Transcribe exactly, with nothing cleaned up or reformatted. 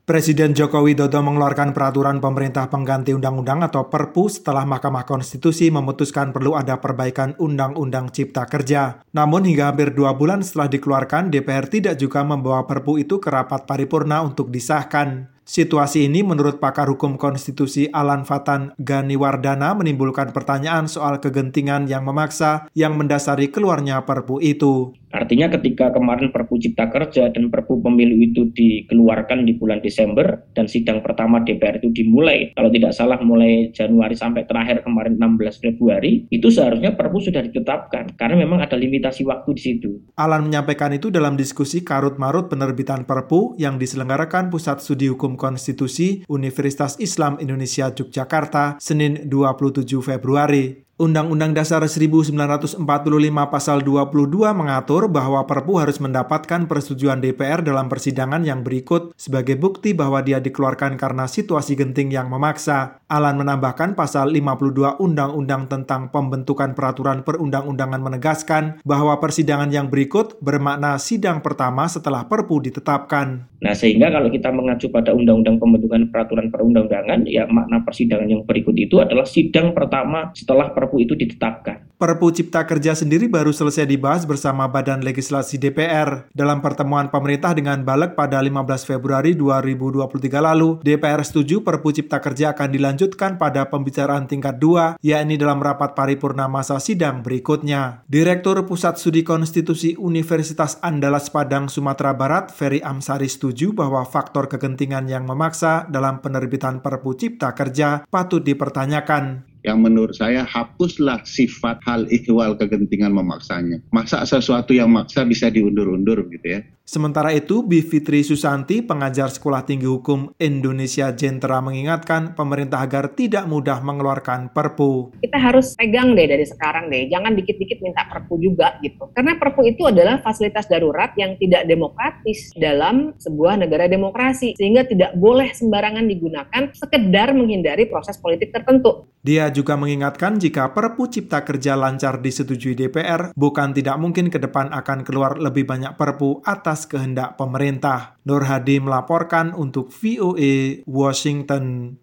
Presiden Joko Widodo mengeluarkan peraturan pemerintah pengganti undang-undang atau Perpu setelah Mahkamah Konstitusi memutuskan perlu ada perbaikan Undang-Undang Cipta Kerja. Namun hingga hampir dua bulan setelah dikeluarkan, D P R tidak juga membawa Perpu itu ke rapat paripurna untuk disahkan. Situasi ini menurut pakar hukum konstitusi Alan Fatan Ganiwardana menimbulkan pertanyaan soal kegentingan yang memaksa yang mendasari keluarnya Perpu itu. Artinya ketika kemarin Perpu Cipta Kerja dan Perpu Pemilu itu dikeluarkan di bulan Desember dan sidang pertama D P R itu dimulai, kalau tidak salah mulai Januari sampai terakhir kemarin enam belas Februari, itu seharusnya Perpu sudah ditetapkan karena memang ada limitasi waktu di situ. Alan menyampaikan itu dalam diskusi karut-marut penerbitan Perpu yang diselenggarakan Pusat Studi Hukum Konstitusi Universitas Islam Indonesia Yogyakarta Senin dua puluh tujuh Februari. Undang-Undang Dasar seribu sembilan ratus empat puluh lima Pasal dua puluh dua mengatur bahwa Perpu harus mendapatkan persetujuan D P R dalam persidangan yang berikut sebagai bukti bahwa dia dikeluarkan karena situasi genting yang memaksa. Alan menambahkan Pasal lima puluh dua Undang-Undang tentang Pembentukan Peraturan Perundang-undangan menegaskan bahwa persidangan yang berikut bermakna sidang pertama setelah Perpu ditetapkan. Nah, sehingga kalau kita mengacu pada Undang-Undang Pembentukan Peraturan Perundang-undangan, ya makna persidangan yang berikut itu adalah sidang pertama setelah Perpu itu ditetapkan. Perpu Cipta Kerja sendiri baru selesai dibahas bersama Badan Legislasi D P R. Dalam pertemuan pemerintah dengan Balik pada lima belas Februari dua ribu dua puluh tiga lalu, D P R setuju Perpu Cipta Kerja akan dilanjutkan pada pembicaraan tingkat dua, yakni dalam rapat paripurna masa sidang berikutnya. Direktur Pusat Studi Konstitusi Universitas Andalas Padang, Sumatera Barat, Ferry Amsari setuju bahwa faktor kegentingan yang memaksa dalam penerbitan Perpu Cipta Kerja patut dipertanyakan. Yang menurut saya hapuslah sifat hal ihwal kegentingan memaksanya. Masa sesuatu yang maksa bisa diundur-undur gitu ya. Sementara itu, B. Fitri Susanti, pengajar Sekolah Tinggi Hukum Indonesia Jentera mengingatkan pemerintah agar tidak mudah mengeluarkan Perpu. Kita harus pegang deh dari sekarang deh, jangan dikit-dikit minta Perpu juga gitu. Karena Perpu itu adalah fasilitas darurat yang tidak demokratis dalam sebuah negara demokrasi, sehingga tidak boleh sembarangan digunakan sekedar menghindari proses politik tertentu. Dia juga mengingatkan jika Perpu Cipta Kerja lancar disetujui D P R, bukan tidak mungkin ke depan akan keluar lebih banyak Perpu atas kehendak pemerintah. Nur Hadi melaporkan untuk V O A Washington.